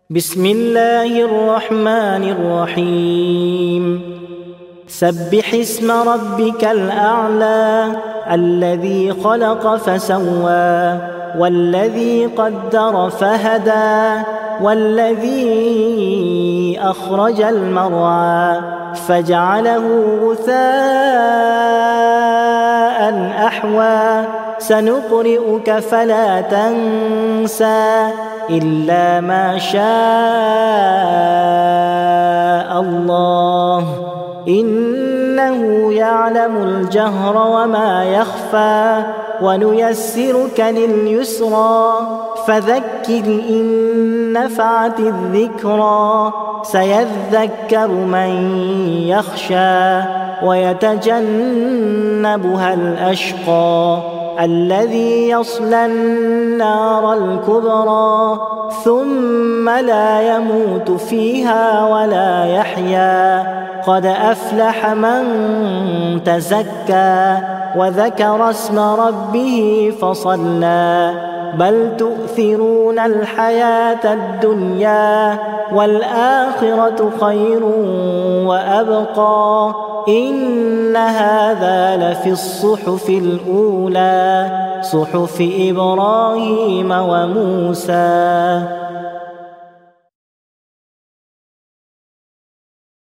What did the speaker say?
بسم الله الرحمن الرحيم سبح اسم ربك الأعلى الذي خلق فسوى والذي قدر فهدى والذي أخرج المرعى فجعله غثاء أحوى سنقرئك فلا تنسى إلا ما شاء الله إنه يعلم الجهر وما يخفى ونيسرك لليسرى فذكر إن نفعت الذكرى سيذكر من يخشى ويتجنبها الأشقى الذي يصلى النار الكبرى ثم لا يموت فيها ولا يحيا قد أفلح من تزكى وذكر اسم ربه فصلى بل تؤثرون الحياة الدنيا والآخرة خير وأبقى إن هذا لفي الصحف الأولى صحف إبراهيم وموسى.